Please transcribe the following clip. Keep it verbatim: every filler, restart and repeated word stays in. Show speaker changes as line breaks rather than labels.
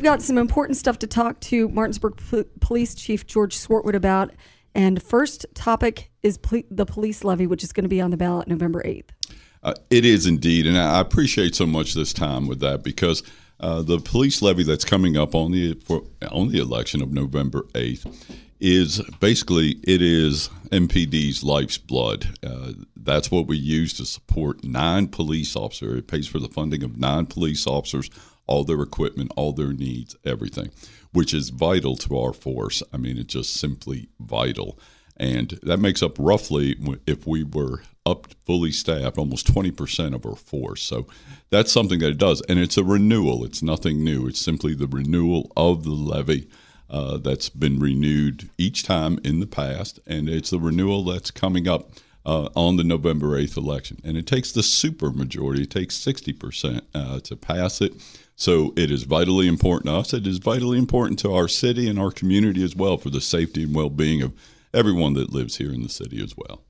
we've got some important stuff to talk to Martinsburg P- Police Chief George Swartwood about. And first topic is pol- the police levy, which is going to be on the ballot November eighth.
Uh, it is indeed, and I appreciate so much this time with that because uh, the police levy that's coming up on the for, on the election of November eighth is basically it is M P D's life's blood. Uh, that's what we use to support nine police officers. It pays for the funding of nine police officers, all their equipment, all their needs, everything, which is vital to our force. I mean, it's just simply vital. And that makes up roughly, if we were up fully staffed, almost twenty percent of our force. So that's something that it does. And it's a renewal. It's nothing new. It's simply the renewal of the levy uh, that's been renewed each time in the past. And it's the renewal that's coming up uh, on the November eighth election. And it takes the super majority. It takes sixty percent uh, to pass it. So it is vitally important to us. It is vitally important to our city and our community as well for the safety and well-being of everyone that lives here in the city as well.